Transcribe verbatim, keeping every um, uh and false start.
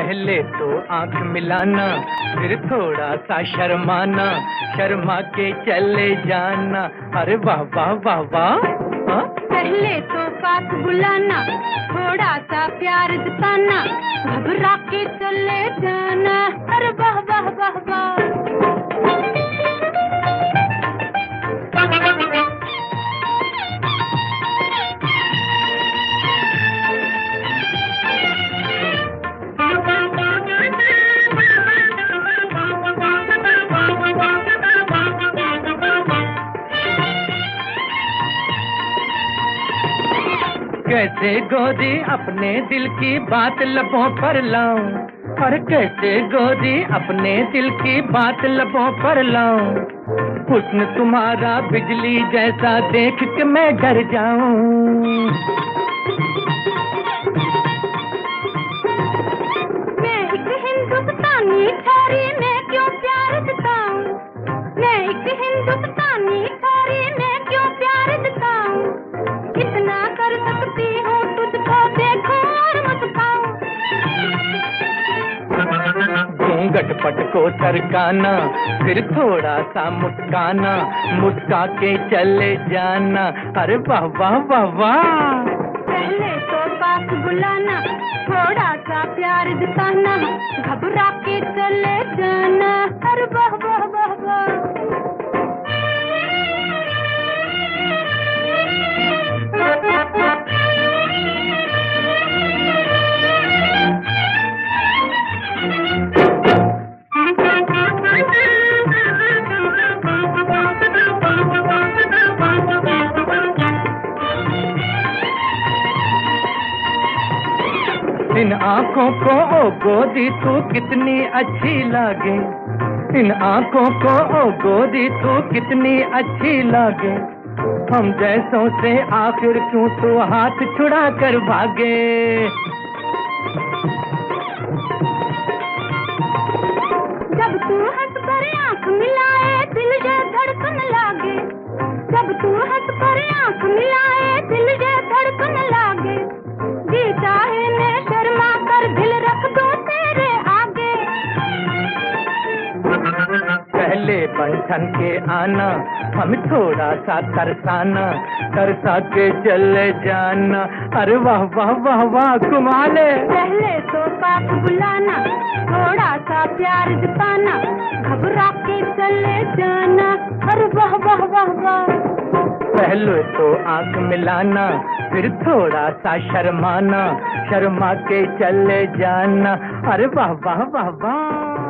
पहले तो आंख मिलाना, फिर थोड़ा सा शर्माना, शर्मा के चले जाना। अरे वाह वाह वाह वाह। हाँ? पहले तो पास बुलाना, थोड़ा सा प्यार जताना, घबरा के चले जाना। अरे वाह वाह वाह वाह। कैसे गोरी अपने दिल की बात लबों पर लाऊं, और कैसे गोरी अपने दिल की बात लबों पर लाऊं। हुस्न तुम्हारा बिजली जैसा देख के मैं डर जाऊं। मैं एक हिंदुस्तानी छोरी, मैं क्यों प्यार जताऊं। मैं एक हिंदुस्तानी छोरी, मैं क्यों प्यार जताऊं। इतना कर सकती हूँ तुझको देखूं और मुस्काऊं। घूंघट पट को सरकाना, फिर थोड़ा सा मुस्काना, मुस्का के चले जाना। अरे वाह वाह वाह वाह। पहले तो पास बुलाना, थोड़ा सा प्यार जताना, घबरा के चले जाना। अरे वाह वाह वाह वाह। इन आँखों को ओ गोरी तू कितनी अच्छी लागे, इन आँखों को ओ गोरी तू कितनी अच्छी लागे। हम जैसों से आखिर क्यों तू हाथ छुड़ा कर भागे। जब तू हंस कर आँख मिलाए दिल ये धड़कन लागे। जब तू हंस कर आँख मिलाए दिल ये धड़कन लागे। जी चाहे मैं शर्मा कर दिल रख दूं तेरे आगे। पहले बंधन के आना, हम थोड़ा सा तरसाना, तरसा के चले जाना। अरे वाह वाह वाह वाह कुमाले। पहले तो पास बुलाना, थोड़ा सा प्यार जताना, घबरा के चले जाना। अरे वाह वाह वाह वाह। पहले तो आंख मिलाना, फिर थोड़ा सा शर्माना, शर्मा के चले जाना। अरे वाह वाह वाह वाह।